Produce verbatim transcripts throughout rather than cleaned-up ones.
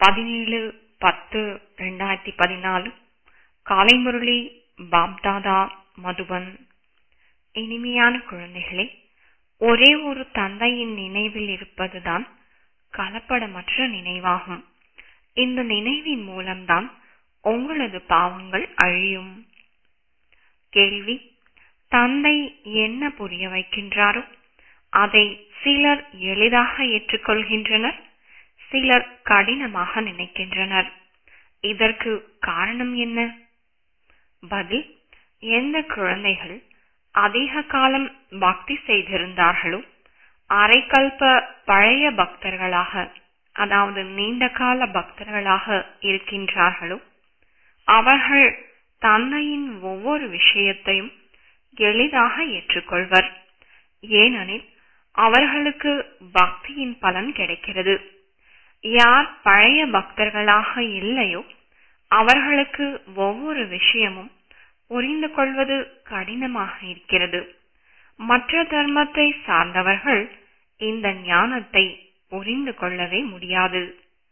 பதினேழு பத்து ரெண்டாயிரத்தி பதினாலு காலை முரளி பாப்தாதா மதுபன். இனிமையான குழந்தைகளே, ஒரே ஒரு தந்தையின் நினைவில் இருப்பதுதான் கலப்படமற்ற நினைவாகும். இந்த நினைவின் மூலம்தான் உங்களது பாவங்கள் அழியும். கேள்வி: தந்தை என்ன புரிய வைக்கின்றாரோ அதை சிலர் எளிதாக ஏற்றுக்கொள்கின்றனர், சிலர் கடினமாக நினைக்கின்றனர். இதற்கு காரணம் என்ன? பதில்: எந்த குழந்தைகள் அதிக காலம் பக்தி செய்திருந்தார்களோ, அரைக்கல்ப பழைய பக்தர்களாக, அதாவது நீண்ட கால பக்தர்களாக இருக்கின்றார்களோ, அவர்கள் தந்தையின் ஒவ்வொரு விஷயத்தையும் எளிதாக ஏற்றுக்கொள்வர். ஏனெனில் அவர்களுக்கு பக்தியின் பலன் கிடைக்கிறது. யார் பழைய பக்தர்களாக இல்லையோ அவர்களுக்கு ஒவ்வொரு விஷயமும் புரிந்து கொள்வது கடினமாக இருக்கிறது. மற்ற தர்மத்தை சார்ந்தவர்கள் இந்த ஞானத்தை புரிந்து கொள்ளவே முடியாது.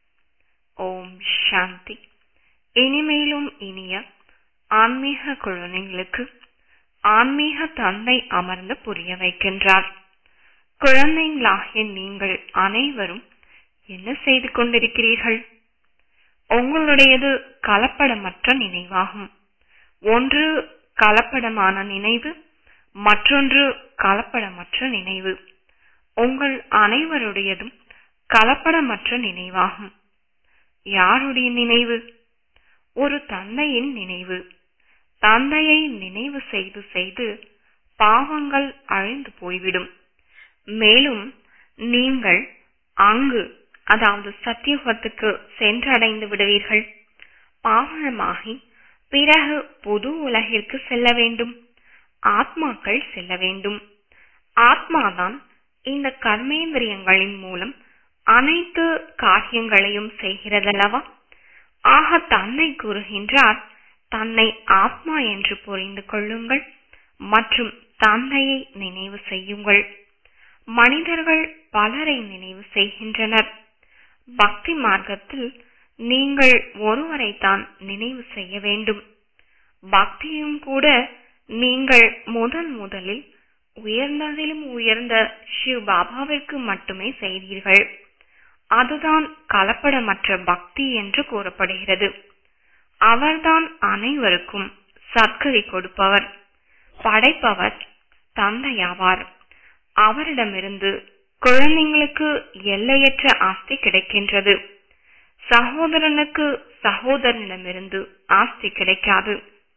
ஓம் சாந்தி. இனிமேலும் இனிய ஆன்மீக குழந்தைகளுக்கு ஆன்மீக தந்தை அமர்ந்து புரிய வைக்கின்றார். குழந்தைகளாகிய நீங்கள் அனைவரும் என்ன செய்து கொண்டிருக்கிறீர்கள்? உங்களுடையது கலப்படமற்ற நினைவாகும். ஒன்று கலப்படமான நினைவு, மற்றொன்று கலப்படமற்ற நினைவு. உங்கள் அனைவருடையதும் கலப்படமற்ற நினைவாகும். யாருடைய நினைவு? ஒரு தந்தையின் நினைவு. தந்தையை நினைவு செய்து செய்து பாவங்கள் அழிந்து போய்விடும். மேலும் நீங்கள் அங்கு, அதாவது சத்தியுகத்துக்கு சென்றடைந்து விடுவீர்கள். பாவனமாகி பிறகு புது உலகிற்கு செல்ல வேண்டும். ஆத்மாக்கள் செல்ல வேண்டும். ஆத்மாதான் இந்த கர்மேந்திரியங்களின் மூலம் அனைத்து காரியங்களையும் செய்கிறதல்லவா? ஆக தந்தை கூறுகின்றார், தன்னை ஆத்மா என்று புரிந்து கொள்ளுங்கள் மற்றும் தந்தையை நினைவு செய்யுங்கள். மனிதர்கள் பலரை நினைவு செய்கின்றனர். பக்தி மார்க்கத்தில் நீங்கள் ஒருவரை தான் நினைவு செய்ய வேண்டும். பக்தியும் கூட நீங்கள் முதன் முதலில் உயர்ந்ததிலும் உயர்ந்த சிவ் பாபாவிற்கு மட்டுமே செய்தீர்கள். அதுதான் கலப்படமற்ற பக்தி என்று கூறப்படுகிறது. அவர்தான் அனைவருக்கும் சத்கதி கொடுப்பவர், படைப்பவர், தந்தையாவார். அவரிடமிருந்து குழந்தைங்களுக்கு எல்லையற்ற ஆஸ்தி கிடைக்கின்றது. சகோதரனுக்கு சகோதரனிடமிருந்து ஆஸ்தி கிடைக்காது.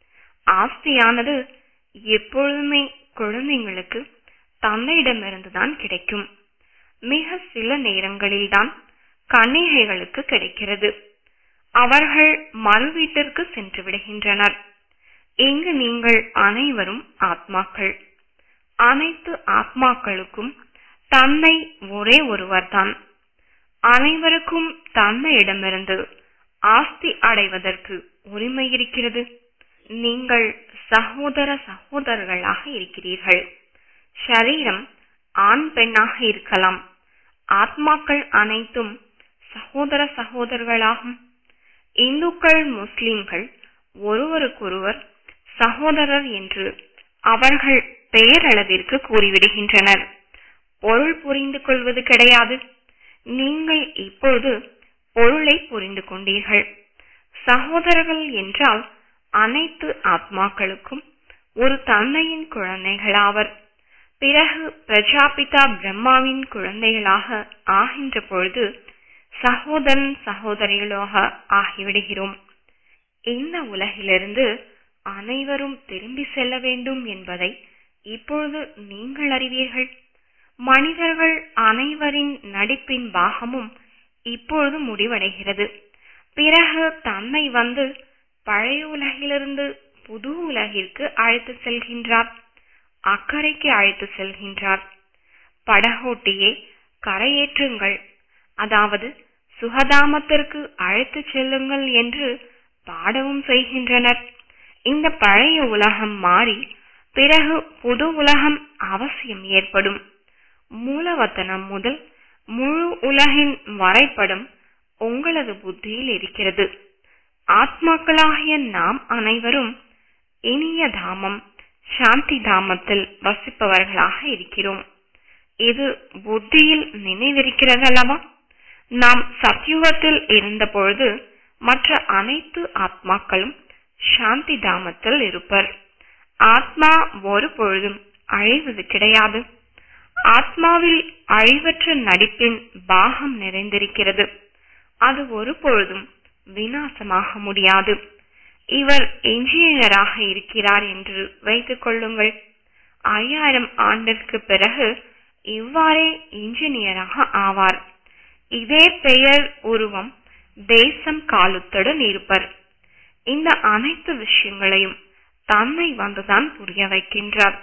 ஆஸ்தியானது எப்பொழுதுமே குழந்தைங்களுக்கு தந்தையிடமிருந்துதான் கிடைக்கும். மிக சில நேரங்களில்தான் கன்னிகைகளுக்கு கிடைக்கிறது. அவர்கள் மறு வீட்டிற்கு சென்று விடுகின்றனர். இங்கு நீங்கள் அனைவரும் ஆத்மாக்கள். அனைத்து ஆத்மாக்களுக்கும் தந்தை ஒரே ஒருவர்தான். அனைவருக்கும் தந்தையிடமிருந்து ஆஸ்தி அடைவதற்கு உரிமை இருக்கிறது. நீங்கள் சகோதர சகோதரர்களாக இருக்கிறீர்கள். ஷரீரம் ஆண் பெண்ணாக இருக்கலாம். ஆத்மாக்கள் அனைத்தும் சகோதர சகோதரர்களாகும். இந்துக்கள், முஸ்லிம்கள் ஒருவருக்கொருவர் சகோதரர் என்று அவர்கள் பெயரளவிற்கு கூறிவிடுகின்றனர். பொருள் புரிந்து கொள்வது கிடையாது. நீங்கள் இப்பொழுது பொருளை புரிந்து கொண்டீர்கள். சகோதரர்கள் என்றால் அனைத்து ஆத்மாக்களுக்கும் ஒரு தந்தையின் குழந்தைகளாவர். பிறகு பிரஜாபிதா பிரம்மாவின் குழந்தைகளாக ஆகின்ற பொழுது சகோதரன் சகோதரிகளாக ஆகிவிடுகிறோம். இந்த உலகிலிருந்து அனைவரும் திரும்பி செல்ல வேண்டும் என்பதை இப்பொழுது நீங்கள் அறிவீர்கள். மனிதர்கள் அனைவரின் நடிப்பின் பாகமும் இப்பொழுது முடிவடைகிறது. பிறகு தந்தை வந்து பழைய உலகிலிருந்து புது உலகிற்கு அழைத்து செல்கின்றார். அக்கறைக்கு அழைத்து செல்கின்றார். படகோட்டியே கரையேற்றுங்கள், அதாவது சுகதாமத்திற்கு அழைத்து செல்லுங்கள் என்று பாடவும் செய்கின்றனர். இந்த பழைய உலகம் மாறி பிறகு புது உலகம் அவசியம் ஏற்படும். மூலவத்தனம் முதல் முழு உலகின் வரைபடம் உங்களது புத்தியில் இருக்கிறது. ஆத்மாக்களாகிய நாம் அனைவரும் இனிய தாமம் சாந்தி தாமத்தில் வசிப்பவர்களாக இருக்கிறோம். இது புத்தியில் நினைவிருக்கிறதல்லவா? நாம் சத்யுகத்தில் இருந்த பொழுது மற்ற அனைத்து ஆத்மாக்களும் சாந்தி தாமத்தில் இருப்பர். ஆத்மா ஒரு பொழுதும் அழிவது கிடையாது. ஆத்மாவில் அழிவற்ற நடிப்பின் பாகம் நிறைந்திருக்கிறது. அது ஒரு பொழுதும் விநாசமாக முடியாது. இவர் இன்ஜினியராக இருக்கிறார் என்று வைத்துக் கொள்ளுங்கள். ஐயாயிரம் ஆண்டிற்கு பிறகு இவ்வாறே இன்ஜினியராக ஆவார். இதே பெயர், உருவம், தேசம், காலத்துடன் இருப்பர். இந்த அனைத்து விஷயங்களையும் தன்னை வந்துதான் புரிய வைக்கின்றார்.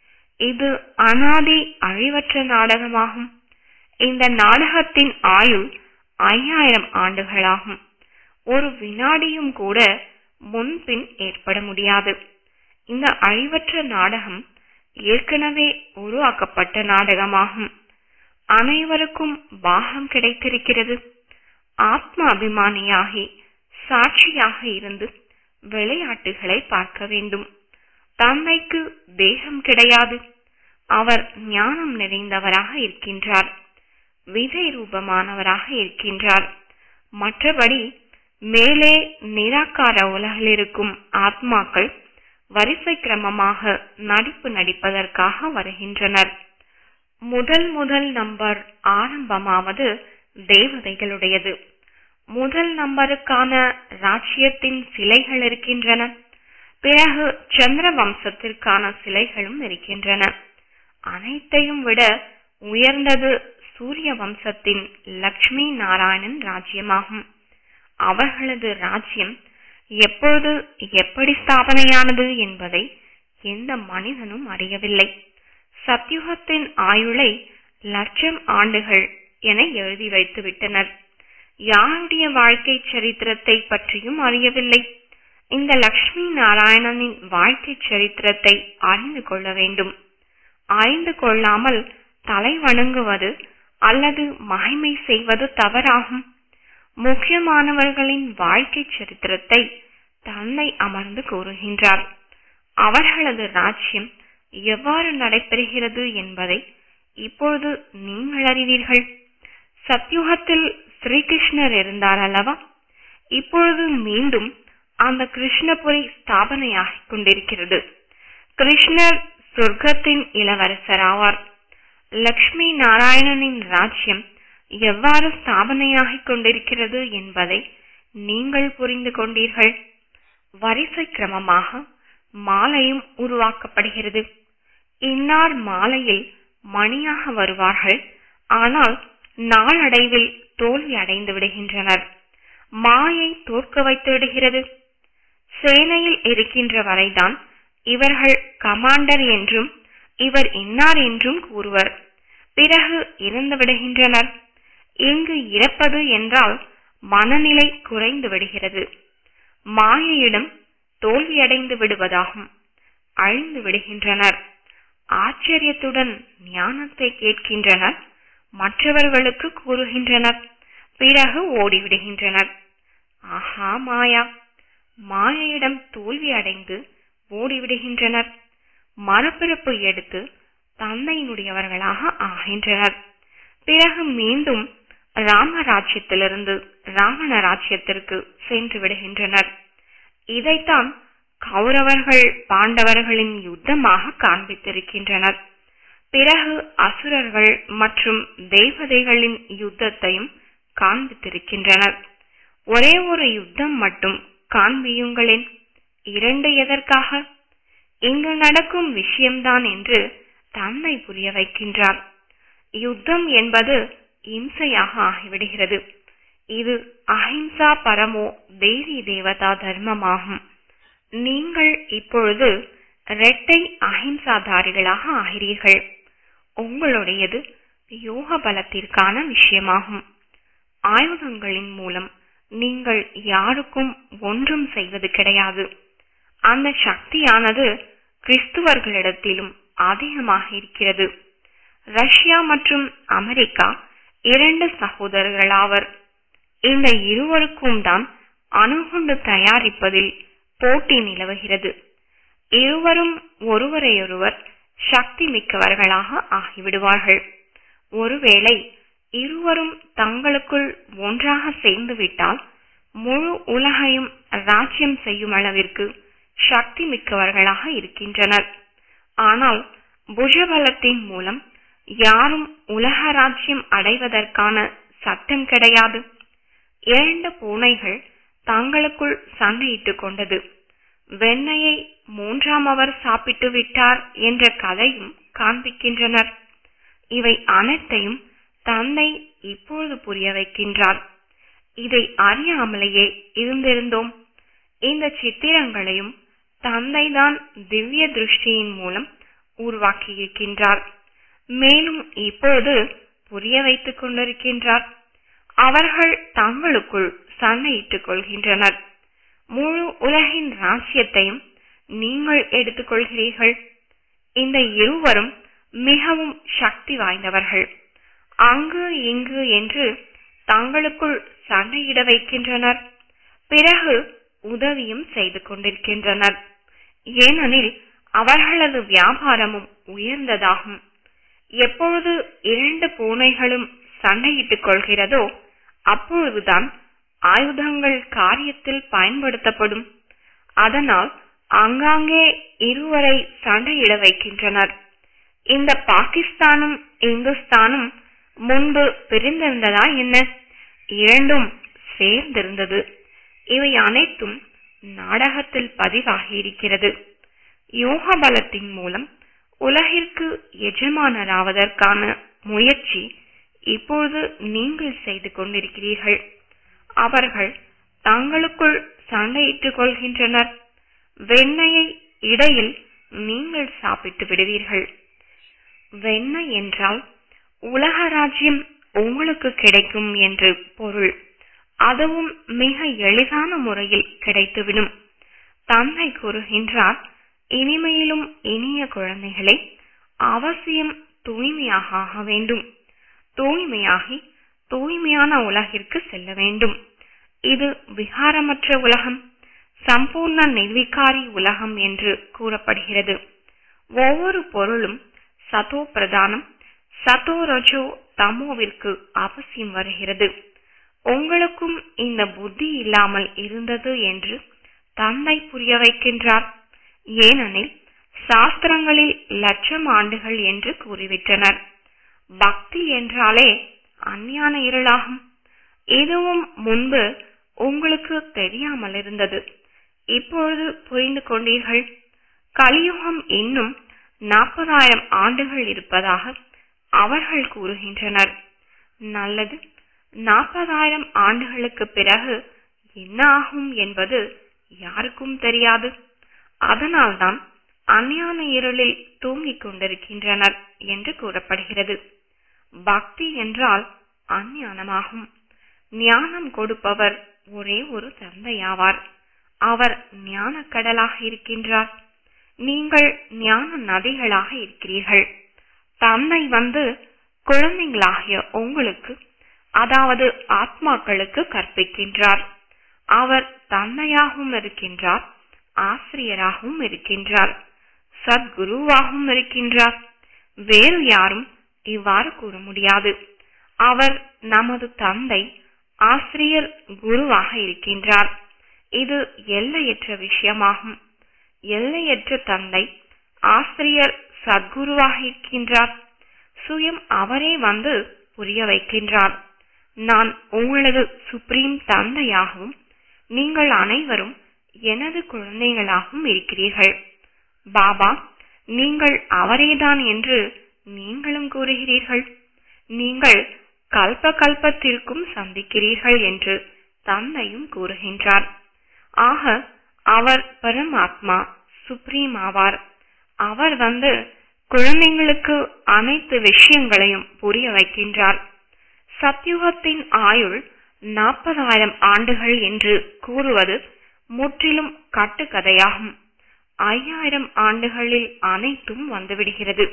இது அனாதி அழிவற்ற நாடகமாகும். இந்த நாடகத்தின் ஆயுள் ஐயாயிரம் ஆண்டுகளாகும். ஒரு வினாடியும் கூட முன்பின் ஏற்பட முடியாது. இந்த அழிவற்ற நாடகம் ஏற்கனவே உருவாக்கப்பட்ட நாடகமாகும். அனைவருக்கும் பாகம் கிடைத்திருக்கிறது. ஆத்ம அபிமானியாகி சாட்சியாக இருந்து விளையாட்டுகளை பார்க்க வேண்டும். தந்தைக்கு தேகம் கிடையாது. அவர் ஞானம் நிறைந்தவராக இருக்கின்றார். விதை ரூபமானவராக இருக்கின்றார். மற்றபடி மேலே நிராகார உலகில் இருக்கும் ஆத்மாக்கள் வரிசை கிரமமாக நடிப்பு நடிப்பதற்காக வருகின்றனர். முதல் முதல் நம்பர் ஆரம்பமாவது தேவதைகளுடையது. முதல் நம்பருக்கான ராஜ்யத்தின் சிலைகள் இருக்கின்றன. பிறகு சந்திர வம்சத்திற்கான சிலைகளும் இருக்கின்றன. அனைத்தையும் விட உயர்ந்தது சூரிய வம்சத்தின் லட்சுமி நாராயணன் ராஜ்யமாகும். அவர்களது ராஜ்யம் எப்பொழுது எப்படி ஸ்தாபனையானது என்பதை எந்த மனிதனும் அறியவில்லை. சத்யுகத்தின் ஆயுளை லட்சம் ஆண்டுகள் என எழுதி வைத்து விட்டனர். யாருடைய வாழ்க்கை சரித்திரத்தை பற்றியும் அறியவில்லை. இந்த லட்சுமி நாராயணனின் வாழ்க்கை சரித்திரத்தை அறிந்து கொள்ள வேண்டும். அறிந்து கொள்ளாமல் தலை வணங்குவது அல்லது மகிமை செய்வது தவறாகும். முக்கியமானவர்களின் வாழ்க்கை சரித்திரத்தை தன்னை அமர்ந்து கூறுகின்றார். அவர்களது ராஜ்யம் எவ்வாறு நடைபெறுகிறது என்பதை இப்பொழுது நீங்கள் அறிவீர்கள். சத்யுகத்தில் ஸ்ரீகிருஷ்ணர் இருந்தார் அல்லவா? இப்பொழுது மீண்டும் அந்த கிருஷ்ணபுரி ஸ்தாபனையாகிக் கொண்டிருக்கிறது. கிருஷ்ணர் சொர்க்கத்தின் இளவரசர் ஆவார். லட்சுமி நாராயணனின் ராஜ்யம் எவ்வாறு ஸ்தாபனையாகிக் கொண்டிருக்கிறது என்பதை நீங்கள் புரிந்து கொண்டீர்கள். வரிசை கிரமமாக மாலையும் உருவாக்கப்படுகிறது. இன்னார் மாலையில் மணியாக வருவார்கள். ஆனால் நாளடைவில் தோல்வி அடைந்து விடுகின்றனர். மாயை தோற்க வைத்து விடுகிறது. சேனையில் இருக்கின்ற வரைதான் இவர்கள் கமாண்டர் என்றும் இவர் இன்னார் என்றும் கூறுவர். பிறகு இறந்து விடுகின்றனர். இங்கு இறப்பது என்றால் மனநிலை குறைந்து விடுகிறது. மாயையிடம் தோல்வியடைந்து விடுவதாகும். அழிந்து விடுகின்றனர். ஆச்சரியத்துடன் ஞானத்தை கேட்கின்றனர். மற்றவர்களுக்கு கூறுகின்றனர். பிறகு ஓடிவிடுகின்றனர். ஆஹா மாயா! மாயையிடம் தோல்வி அடைந்து ஓடிவிடுகின்றனர். மறுபிறப்பு எடுத்து தந்தையினுடையவர்களாக ஆகின்றனர். பிறகு மீண்டும் ராமராஜ்யத்திலிருந்து ராவண ராஜ்யத்திற்கு சென்று விடுகின்றனர். இதைத்தான் கௌரவர்கள் பாண்டவர்களின் யுத்தமாக காண்பித்திருக்கின்றனர். பிறகு அசுரர்கள் மற்றும் தேவதைகளின் யுத்தத்தையும் காண்பித்திருக்கின்றனர். ஒரே ஒரு யுத்தம் மட்டும் காண்பியுங்களேன். இரண்டு எதற்காக? இங்கு நடக்கும் விஷயம்தான் என்று தன்னை புரிய வைக்கின்றார். யுத்தம் என்பது இம்சையாக ஆகிவிடுகிறது. இது அஹிம்சா பரமோ தேவி தேவதா தர்மமாகும். நீங்கள் இப்பொழுது இரட்டை அஹிம்சாதாரிகளாக ஆகிறீர்கள். உங்களுடையது யோக பலத்திற்கான விஷயமாகும். ஆயுதங்களின் மூலம் நீங்கள் யாருக்கும் ஒன்றும் செய்வது கிடையாது. அந்த சக்தியானது கிறிஸ்துவர்களிடத்திலும் அதிகமாக இருக்கிறது. ரஷ்யா மற்றும் அமெரிக்கா இரண்டு சகோதரர்களாவர். இந்த இருவருக்கும் தான் அணுகுண்டு தயாரிப்பதில் போட்டி நிலவுகிறது. இருவரும் ஒருவரையொருவர் சக்தி மிக்கவர்களாக ஆகிவிடுவார்கள். ஒருவேளை இருவரும் தங்களுக்குள் ஒன்றாக சேர்ந்து விட்டால் முழு உலகையும் ராஜ்யம் செய்யும் அளவிற்கு சக்தி மிக்கவர்களாக இருக்கின்றனர். ஆனால் புஜபலத்தின் மூலம் யாரும் உலக ராஜ்யம் அடைவதற்கான சட்டம் கிடையாது. இரண்டு பூனைகள் தங்களுக்குள் சண்டையிட்டுக் கொண்டது. வெண்ணையை மூன்றாம் அவர் சாப்பிட்டு விட்டார் என்ற கதையும் காண்பிக்கின்றனர். இவை அனைத்தையும் தந்தை இப்பொழுது புரிய வைக்கின்றார். இதை அறியாமலேயே இருந்திருந்தோம். இந்த சித்திரங்களையும் தந்தைதான் திவ்ய திருஷ்டியின் மூலம் உருவாக்கியிருக்கின்றார். மேலும் இப்போது புரிய வைத்துக் கொண்டிருக்கின்றார். அவர்கள் தங்களுக்குள் சண்டையிட்டுக் கொள்கின்றனர். முழு உலகின் ராஜ்யத்தையும் நீங்கள் எடுத்துக் கொள்கிறீர்கள். இந்த இருவரும் மிகவும் சக்தி வாய்ந்தவர்கள். அங்கு இங்கு என்று தங்களுக்குள் சண்டையிட வைக்கின்றனர். பிறகு உதவியும் செய்து கொண்டிருக்கின்றனர். ஏனெனில் அவர்களது வியாபாரமும் உயர்ந்ததாகும். எப்பொழுது இரண்டு பூனைகளும் சண்டையிட்டுக் கொள்கிறதோ அப்பொழுதுதான் ஆயுதங்கள் காரியத்தில் பயன்படுத்தப்படும். அதனால் அங்காங்கே இருவரை சண்டையிட வைக்கின்றனர். இந்த பாகிஸ்தானும் இந்துஸ்தானும் முன்பு பிரிந்திருந்ததா என்ன? இரண்டும் சேர்ந்திருந்தது. இவை அனைத்தும் நாடகத்தில் பதிவாகி இருக்கிறது. யோக பலத்தின் மூலம் உலகிற்கு எஜமானராவதற்கான முயற்சி இப்போது நீங்கள் செய்து கொண்டிருக்கிறீர்கள். அவர்கள் தங்களுக்குள் சண்டையிட்டுக் கொள்கின்றனர். வெண்ணையை இடையில் நீங்கள் சாப்பிட்டு விடுவீர்கள். வெண்ணெய் என்றால் உலக ராஜ்யம் உங்களுக்கு கிடைக்கும் என்று பொருள். அதுவும் மிக எளிதான முறையில் கிடைத்துவிடும். தந்தை கூறுகின்றார், இனிமையிலும் இனிய குழந்தைகளே, அவசியம் தூய்மையாக ஆக வேண்டும். தூய்மையாகி தூய்மையான உலகிற்கு செல்ல வேண்டும். இது விகாரமற்ற உலகம், சம்பூர்ண நிர்விகாரி உலகம் என்று கூறப்படுகிறது. ஒவ்வொரு பொருளும் சதோ பிரதானம், சதோ ரஜோ தமோவிற்கு அவசியம் வருகிறது. உங்களுக்கும் இந்த புத்தி இல்லாமல் இருந்தது என்று தந்தை புரிய வைக்கின்றார். ஏனெனில் சாஸ்திரங்களில் லட்சம் ஆண்டுகள் என்று கூறிவிட்டனர். பக்தி என்றாலே அஞ்ஞான இருளாகும். இதுவும் முன்பு உங்களுக்கு தெரியாமல் இருந்தது. இப்பொழுது புரிந்து கொண்டீர்கள். கலியுகம் இன்னும் நாற்பதாயிரம் ஆண்டுகள் இருப்பதாக அவர்கள் கூறுகின்றனர். நல்லது, நாற்பதாயிரம் ஆண்டுகளுக்கு பிறகு என்ன ஆகும் என்பது யாருக்கும் தெரியாது. அதனால்தான் அஞ்ஞான இருளில் தூங்கிக் கொண்டிருக்கின்றனர் என்று கூறப்படுகிறது. பக்தி என்றால் அஞ்ஞானமாகும். ஞானம் கொடுப்பவர் ஒரே ஒரு தந்தையாவார். அவர் ஞான கடலாக இருக்கின்றார். நீங்கள் ஞான நதிகளாக இருக்கிறீர்கள். தந்தை வந்து குழந்தைகளாகிய உங்களுக்கு, அதாவது ஆத்மாக்களுக்கு கற்பிக்கின்றார். அவர் தந்தையாகவும் இருக்கின்றார், ஆசிரியராகவும் இருக்கின்றார், சத்குருவாகவும் இருக்கின்றார். வேறு யாரும் இவ்வாறு கூற முடியாது. அவர் நமது தந்தை, ஆசிரியர், குருவாக இருக்கின்றார். இது எல்லையற்ற விஷயமாகும். எல்லையற்ற தந்தை, ஆசிரியர், சத்குருவாக இருக்கின்றார். சுயம் அவரே வந்து புரிய வைக்கின்றார். நான் உங்களது சுப்ரீம் தந்தையாகவும் நீங்கள் அனைவரும் எனது குழந்தைகளாகவும் இருக்கிறீர்கள். பாபா, நீங்கள் அவரேதான் என்று நீங்களும் கூறுகிறீர்கள். நீங்கள் கல்ப கல்பத்திற்கும் சந்திக்கிறீர்கள் என்று தந்தையும் கூறுகின்றார். ஆக அவர் பரமாத்மா, சுப்ரீம் ஆவார். அவர் வந்து குழந்தைகளுக்கு அனைத்து விஷயங்களையும் புரிய வைக்கின்றார். சத்யுகத்தின் ஆயுள் நாற்பதாயிரம் ஆண்டுகள் என்று கூறுவது முற்றிலும் கட்டுக்கதையாகும். ஐயாயிரம் ஆண்டுகளில் அனைத்தும் வந்துவிடுகிறது.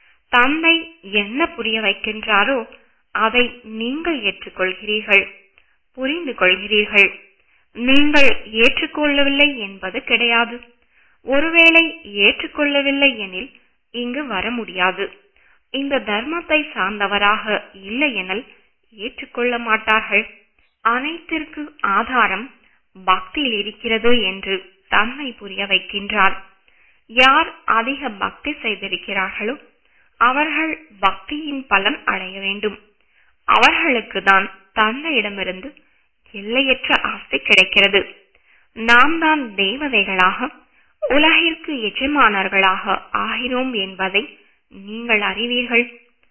தந்தை என்ன புரிய வைக்கின்றாரோ அதை நீங்கள் ஏற்றுக்கொள்கிறீர்கள். புரிந்து கொள்கிறீர்கள். நீங்கள் ஏற்றுக்கொள்ளவில்லை என்பது கிடையாது. ஒருவேளை ஏற்றுக்கொள்ளவில்லை எனில் இங்கு வர முடியாது. இந்த தர்மத்தை சார்ந்தவராக இல்லை எனில் ஏற்றுக்கொள்ள மாட்டார்கள். அனைத்திற்கு ஆதாரம் பக்தியில் இருக்கிறது என்று தன்னை புரிய வைக்கின்றார். யார் அதிக பக்தி செய்திருக்கிறார்களோ அவர்கள் பக்தியின் பலன் அடைய வேண்டும். அவர்களுக்கு தான் தந்தையிடமிருந்து எல்லையற்ற ஆஸ்தி கிடைக்கிறது. நாம் தான் தேவதைகளாக உலகிற்கு எஜமானர்களாக ஆகிறோம் என்பதை நீங்கள் அறிவீர்கள்.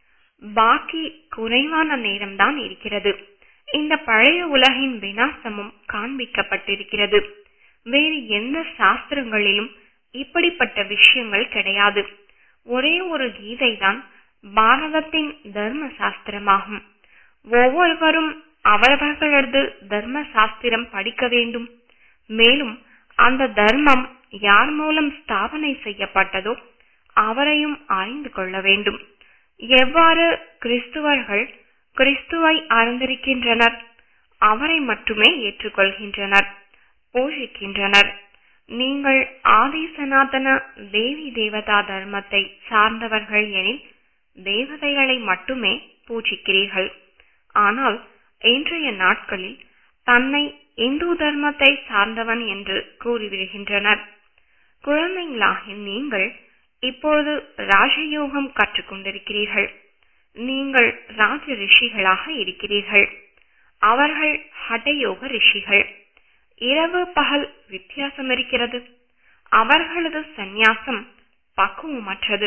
பாக்கி குறைவான நேரம்தான் இருக்கிறது. இந்த பழைய உலகின் விநாசமும் காண்பிக்கப்பட்டிருக்கிறது. வேறு எந்த சாஸ்திரங்களிலும் இப்படிப்பட்ட விஷயங்கள் கிடையாது. ஒரே ஒரு கீதை தான் பாரதத்தின் தர்ம சாஸ்திரமாகும். ஒவ்வொருவரும் அவரவர்களது தர்ம சாஸ்திரம் படிக்க வேண்டும். மேலும் அந்த தர்மம் யார் மூலம் ஸ்தாபனை செய்யப்பட்டதோ அவரையும் அறிந்து கொள்ள வேண்டும். எவ்வாறு கிறிஸ்துவர்கள் கிறிஸ்துவை அறிந்திருக்கின்றனர், அவரை மட்டுமே ஏற்றுக்கொள்கின்றனர், பூஜிக்கின்றனர். நீங்கள் ஆதி சனாதன தேவி தேவதா தர்மத்தை சார்ந்தவர்கள் எனில் தேவதைகளை மட்டுமே பூஜிக்கிறீர்கள். ஆனால் இன்றைய நாட்களில் தன்னை இந்து தர்மத்தை சார்ந்தவன் என்று கூறிவிடுகின்றனர். குழந்தைகளாகிய நீங்கள் இப்போது ராஜயோகம் கற்றுக்கொண்டிருக்கிறீர்கள். நீங்கள் ராஜ ரிஷிகளாக இருக்கிறீர்கள். அவர்கள் ஹடயோக ரிஷிகள். இரவு பகல் வித்தியாசம் இருக்கிறது. அவர்களது சந்நியாசம் பக்குவமற்றது,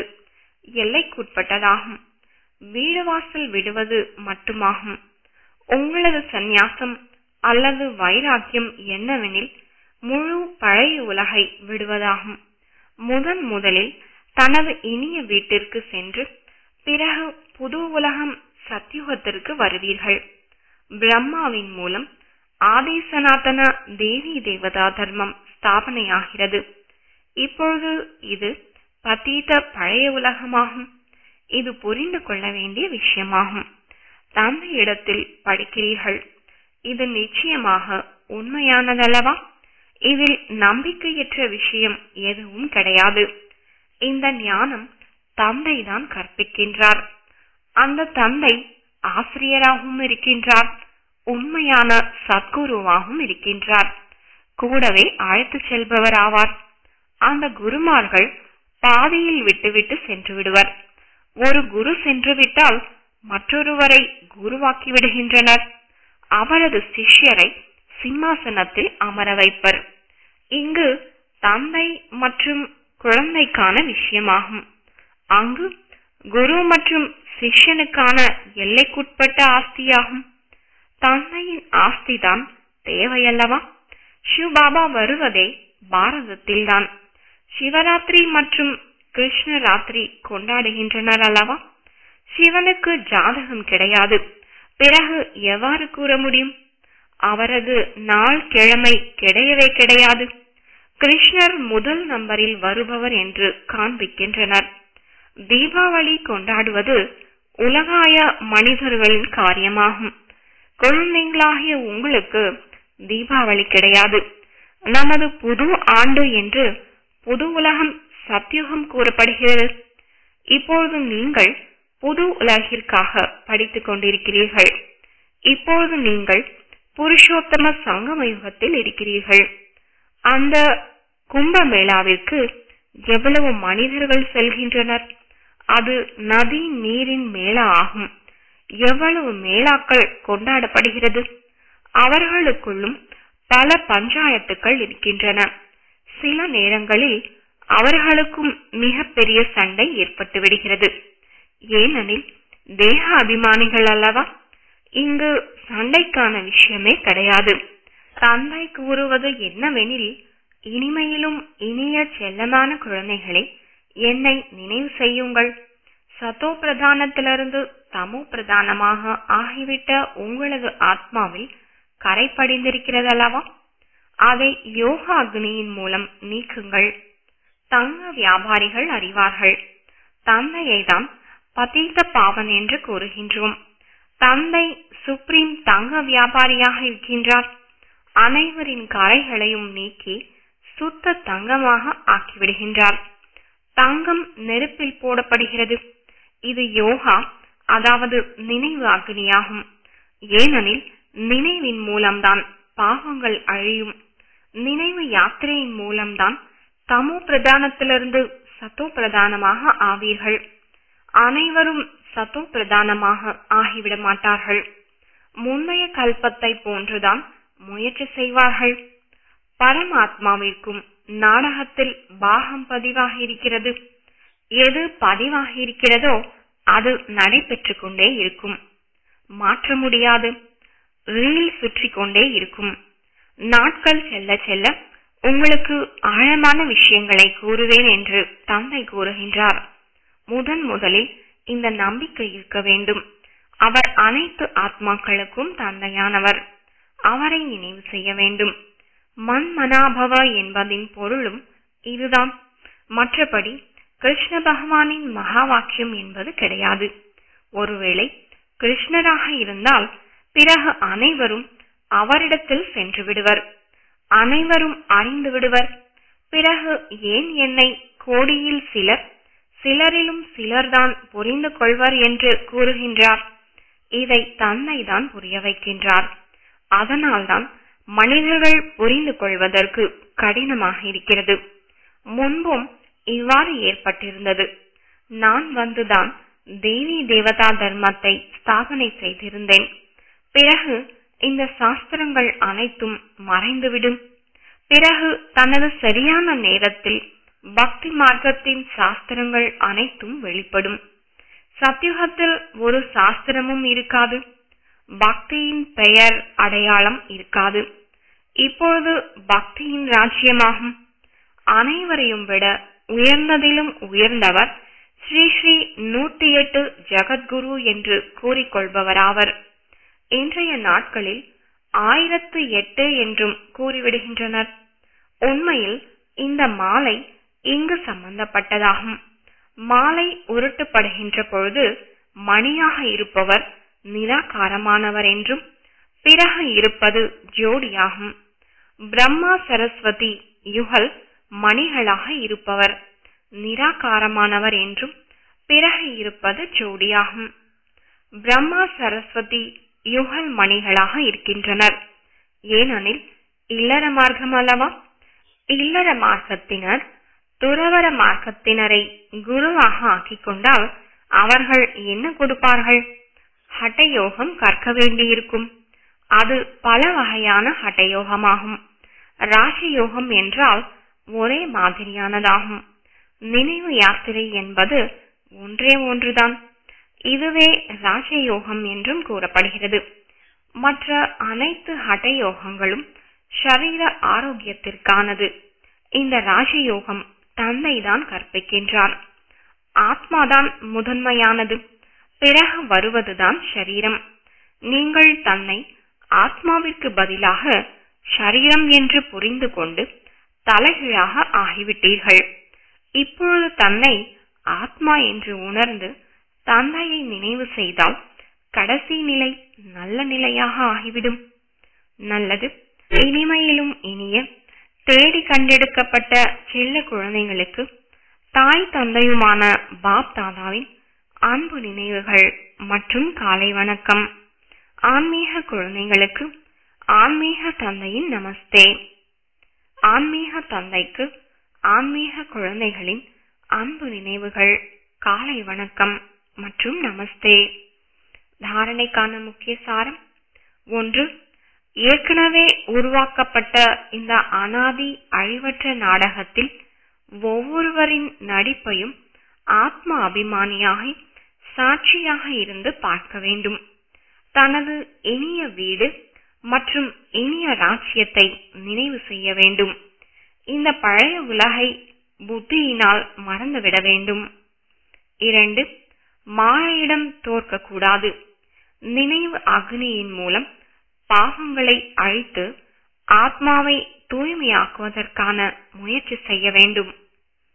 எல்லைக்குட்பட்டதாகும். வீடு வாசல் விடுவது மட்டுமாகும். உங்களது சந்நியாசம் அல்லது வைராக்கியம் என்னவெனில் முழு பழைய உலகை விடுவதாகும். முதன் முதலில் தனது இனிய வீட்டிற்கு சென்று பிறகு புது உலகம் சத்தியுகத்திற்கு வருவீர்கள். பிரம்மாவின் மூலம் ஆதி சனாதன தேவி தேவதா தர்மம் ஸ்தாபனையாகிறது. இப்பொழுது இது பதீத பழைய உலகமாகும். இது புரிந்து கொள்ள வேண்டிய விஷயமாகும். தந்தை இடத்தில் படிக்கிறீர்கள். இது நிச்சயமாக உண்மையானதல்லவா? இதில் நம்பிக்கையற்ற விஷயம் எதுவும் கிடையாது. இந்த ஞானம் தந்தை தான் கற்பிக்கின்றார். அந்த தந்தை ஆசிரியராகவும் இருக்கின்றார், உண்மையான சத்குருவாகவும் இருக்கின்றார், கூடவே அழைத்து செல்பவர் ஆவார். அந்த குருமார்கள் பாதியில் விட்டுவிட்டு சென்று விடுவர். ஒரு குரு சென்று விட்டால் மற்றொருவரை குருவாக்கி விடுகின்றனர். அவரது சிஷ்யரை சிம்மாசனத்தில் அமர வைப்பர். இங்கு தந்தை மற்றும் குழந்தைக்கான விஷயமாகும். அங்கு குரு மற்றும் சிஷ்யனுக்கான எல்லைக்குட்பட்ட ஆஸ்தியாகும். தந்தையின் ஆஸ்திதான் தேவையல்லவா? சிவபாபா வருவதே பாரதத்தில்தான். சிவராத்திரி மற்றும் கிருஷ்ண ராத்திரி கொண்டாடுகின்றனர் அல்லவா? சிவனுக்கு ஜாதகம் கிடையாது. பிறகு எவ்வாறு கூற முடியும்? அவரது நாள் கிழமை கிடையவே கிடையாது. கிருஷ்ணர் முதல் நம்பரில் வருபவர் என்று காண்பிக்கின்றனர். தீபாவளி கொண்டாடுவது உலகாய மனிதர்களின் காரியமாகும். குழந்தைகளாகிய உங்களுக்கு தீபாவளி கிடையாது. நமது புது ஆண்டு என்று புது உலகம் சத்தியுகம் கூறப்படுகிறது. இப்பொழுது நீங்கள் புது உலகிற்காக படித்துக் கொண்டிருக்கிறீர்கள். இப்பொழுது நீங்கள் புருஷோத்தம சங்கம யுகத்தில் இருக்கிறீர்கள். அந்த கும்பமேளாவிற்கு எவ்வளவு மனிதர்கள் செல்கின்றனர்? அது நதி நீரின் மேளா ஆகும். எவ்வளவு மேளாக்கள் கொண்டாடப்படுகிறது. அவர்களுக்குள்ளும் பல பஞ்சாயத்துக்கள் இருக்கின்றன. சில நேரங்களில் அவர்களுக்கும் மிக பெரிய சண்டை ஏற்பட்டு விடுகிறது. ஏனெனில் தேக அபிமானிகள் அல்லவா? இங்கு சண்டைக்கான விஷயமே கிடையாது. தந்தை கூறுவது என்னவெனில், இனிமையிலும் இனிய செல்லமான குழந்தைகளே, என்னை நினைவு செய்யுங்கள். சத்தோ பிரதானத்திலிருந்து தமோ பிரதானமாக ஆகிவிட்ட உங்களது ஆத்மாவில் கரை படிந்திருக்கிறதல்லவா? அதை யோகா அக்னியின் மூலம் நீக்குங்கள். தங்க வியாபாரிகள் அறிவார்கள். தந்தையை தான் பதீத பாவன் என்று கூறுகின்றோம். தந்தை சுப்ரீம் தங்க வியாபாரியாக இருக்கின்றார். அனைவரின் கரைகளையும் நீக்கி சுத்த தங்கமாக ஆக்கிவிடுகின்றார். தங்கம் நெருப்பில் போடப்படுகிறது. இது யோகா, அதாவது நினைவு அக்னியாகும். ஏனெனில் நினைவின் மூலம்தான் பாவங்கள் அழியும். நினைவு யாத்திரையின் மூலம்தான் தமோ பிரதானத்திலிருந்து சத்தோ பிரதானமாக ஆவீர்கள். அனைவரும் சத்தோ பிரதானமாக ஆகிவிட மாட்டார்கள். முந்தைய கல்பத்தை போன்றுதான் முயற்சி செய்வார்கள். பரமாத்மாவிற்கும் நாடகத்தில் பாகம் பதிவாகி இருக்கிறது. எது பதிவாகி இருக்கிறதோ அது நடைபெற்று கொண்டே இருக்கும். மாற்ற முடியாது. ரீல் சுற்றி கொண்டே இருக்கும். நாட்கள் செல்ல செல்ல உங்களுக்கு ஆழமான விஷயங்களை கூறுவேன் என்று தந்தை கூறுகின்றார். முதன் முதலில் இந்த நம்பிக்கை இருக்க வேண்டும். அவர் அனைத்து ஆத்மாக்களுக்கும் தந்தையானவர். அவரை நினைவு செய்ய வேண்டும். மன்மனாபவ என்பதின் பொருளும் இதுதான். மற்றபடி கிருஷ்ண பகவானின் மகா வாக்கியம் என்பது கிடையாது. ஒருவேளை கிருஷ்ணராக இருந்தால் பிறகு அனைவரும் அவரிடத்தில் சென்று விடுவர். அனைவரும் அறிந்து விடுவர். பிறகு ஏன் என்னை கோடியில் சிலர், சிலரிலும் சிலர்தான் புரிந்து கொள்வர் என்று கூறுகின்றார்? இதை தந்தைதான் புரிய வைக்கின்றார். அதனால்தான் மனிதர்கள் புரிந்து கொள்வதற்கு கடினமாக இருக்கிறது. முன்பும் இவ்வாறு ஏற்பட்டிருந்தது. நான் வந்துதான் தேவி தேவதா தர்மத்தை ஸ்தாபனை செய்திருந்தேன். பிறகு இந்த சாஸ்திரங்கள் அனைத்தும் மறைந்துவிடும். பிறகு தனது சரியான நேரத்தில் பக்தி மார்க்கத்தின் சாஸ்திரங்கள் அனைத்தும் வெளிப்படும். சத்யுகத்தில் ஒரு சாஸ்திரமும் இருக்காது. பக்தியின் பெயர் அடையாளம் இருக்காது. இப்பொழுது பக்தியின் ராஜ்யமாகும். அனைவரையும் விட உயர்ந்ததிலும் உயர்ந்தவர் ஸ்ரீ ஸ்ரீ நூற்றி எட்டு ஜகத்குரு என்று கூறிக்கொள்பவராவர். இன்றைய நாட்களில் ஆயிரத்து எட்டு என்றும் கூறிவிடுகின்றனர். உண்மையில் இந்த மாலை இங்கு சம்பந்தப்பட்டதாகும். மாலை உருட்டப்படுகின்ற பொழுது மணியாக இருப்பவர் நிராகாரமானவர் என்றும், பிறகு இருப்பது ஜோடியாகும். பிரம்மா சரஸ்வதி யுகல் மணிகளாக இருப்பவர் நிராகாரமானவர் என்றும், பிறகு இருப்பது ஜோடியாகும். பிரம்மா சரஸ்வதி யுகல் மணிகளாக இருக்கின்றனர். ஏனெனில் இல்லற மார்க்கம் அல்லவா? இல்லற மார்க்கத்தினர் துறவர மார்க்கத்தினரை குருவாக ஆக்கிக் கொண்டால் அவர்கள் என்ன கொடுப்பார்கள்? ஹட்டயோகம் கற்க வேண்டியிருக்கும். அது பல வகையான ஹட்டயோகமாகும். ராஜயோகம் என்றால் ஒரே மாதிரியானதாகும். நினைவு யாத்திரை என்பது ஒன்றே ஒன்றுதான். இதுவே ராஜயோகம் என்றும் கூறப்படுகிறது. மற்ற அனைத்து ஹட்டயோகங்களும் ஷரீர ஆரோக்கியத்திற்கானது. இந்த ராஜயோகம் தந்தைதான் கற்பிக்கின்றார். ஆத்மாதான் முதன்மையானது. பிறகு வருவதுதான் ஷரீரம். நீங்கள் தன்னை ஆத்மாவிற்கு பதிலாக ஷரீரம் என்று புரிந்து கொண்டு தலைகீழாக ஆகிவிட்டீர்கள். இப்பொழுது தன்னை ஆத்மா என்று உணர்ந்து தந்தையை நினைவு செய்தால் கடைசி நிலை நல்ல நிலையாக ஆகிவிடும். நல்லது. இனிமையிலும் இனிய தேடி கண்டெடுக்கப்பட்ட செல்ல குழந்தைகளுக்கு தாய் தந்தையுமான பாப் தாதாவின் அன்பு நினைவுகள் மற்றும் காலை வணக்கம். ஆன்மீக குழந்தைகளுக்கு ஆன்மீக தந்தையின் நமஸ்தே. ஆன்மீக தந்தைக்கு ஆன்மீக குழந்தைகளின் அன்பு நினைவுகள், காலை வணக்கம் மற்றும் நமஸ்தே. தாரணைக்கான முக்கிய சாரம். ஒன்று, ஏற்கனவே உருவாக்கப்பட்ட இந்த அனாதி அழிவற்ற நாடகத்தில் ஒவ்வொருவரின் நடிப்பையும் ஆத்ம அபிமானியாகி சாட்சியாக இருந்து பார்க்க வேண்டும். தனது இனிய வீடு மற்றும் இனிய ராஜ்யத்தை நினைவு செய்ய வேண்டும். இந்த பழைய உலகை புத்தியினால் மறந்துவிட வேண்டும். இரண்டு, மாயையிடம் தோற்கக்கூடாது. நினைவு அக்னியின் மூலம் பாவங்களை அழித்து ஆத்மாவை தூய்மையாக்குவதற்கான முயற்சி செய்ய வேண்டும்.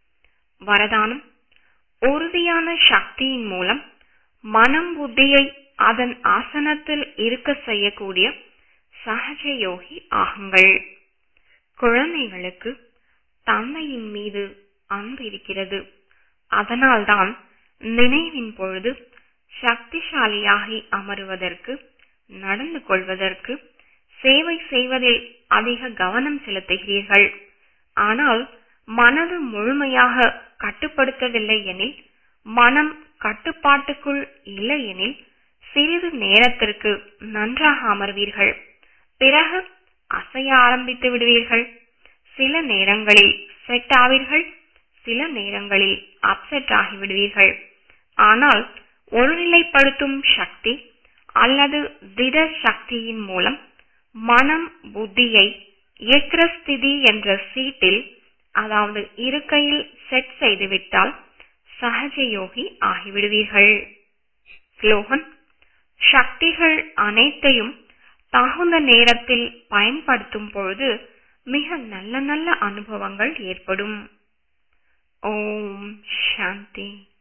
வரதானம். உறுதியான சக்தியின் மூலம் மனம் புத்தியை அதன் ஆசனத்தில் இருக்க செய்யக்கூடிய சகஜ யோகி ஆகுங்கள். குழந்தைகளுக்கு தந்தையின் மீது அன்பு இருக்கிறது. அதனால்தான் நினைவின் பொழுது சக்திசாலியாகி அமருவதற்கு, நடந்து கொள்வதற்கு, சேவை செய்வதில் அதிக கவனம் செலுத்துகிறீர்கள். ஆனால் மனது முழுமையாக கட்டுப்படுத்தவில்லை எனில், மனம் கட்டுப்பாட்டுக்குள் இல்லை எனில், சிறிது நேரத்திற்கு நன்றாக அமர்வீர்கள். பிறகு அசைய ஆரம்பித்து விடுவீர்கள். சில நேரங்களில் செட் ஆவீர்கள், சில நேரங்களில் அப்செட் ஆகிவிடுவீர்கள். ஆனால் ஒருநிலைப்படுத்தும் சக்தி அல்லது திட சக்தியின் மூலம் மனம் புத்தியை ஏக்ரஸ்திதி என்ற சீட்டில், அதாவது இருக்கையில் செட் செய்துவிட்டால் சகஜ யோகி ஆகிவிடுவீர்கள். ஸ்லோகன்: சக்திகள் அனைத்தையும் தகுந்த நேரத்தில் பயன்படுத்தும் பொழுது மிக நல்ல நல்ல அனுபவங்கள் ஏற்படும். ஓம் சாந்தி.